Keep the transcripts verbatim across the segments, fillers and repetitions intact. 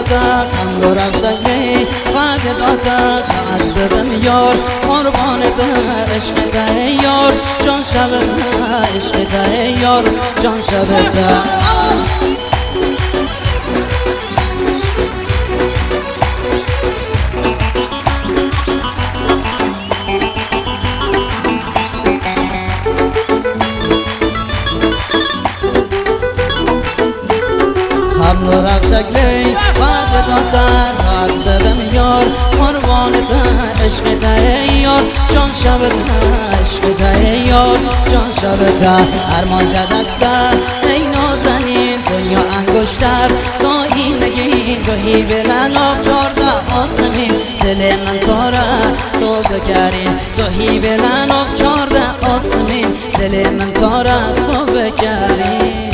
دادا خم رو رفشگی خواهد دادا از بدم یار قربان ده عشق ده یار جان شب ده عشق ده یار جان شب ده خم رو رفشگی خواهد دادا از بدم یار قربان ده عشق ده یار جان شب ده عشق ده یار جان شب ده ارمان جدسته ای نازنین دنیا انگشتر تا این نگین گاهی بلناب چارده آسمین دل من تاره تو بگرین گاهی بلناب چارده آسمین دل من تاره تو بگرین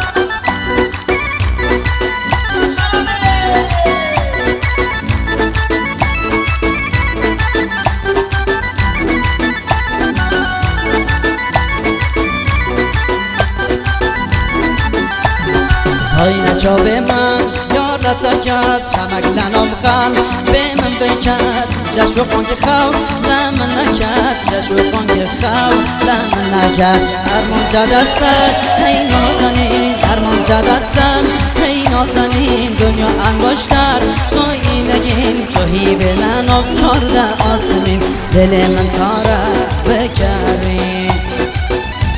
های نجاب من یار رتکت شمک لنام خل به من بکد جشو خان که خو لمن نکد جشو خان که خو لمن نکد ارمان جدستم ای نازنین ارمان جدستم ای نازنین دنیا انگشتر تا این نگین گاهی بلناب چارده آسمین دل من تاره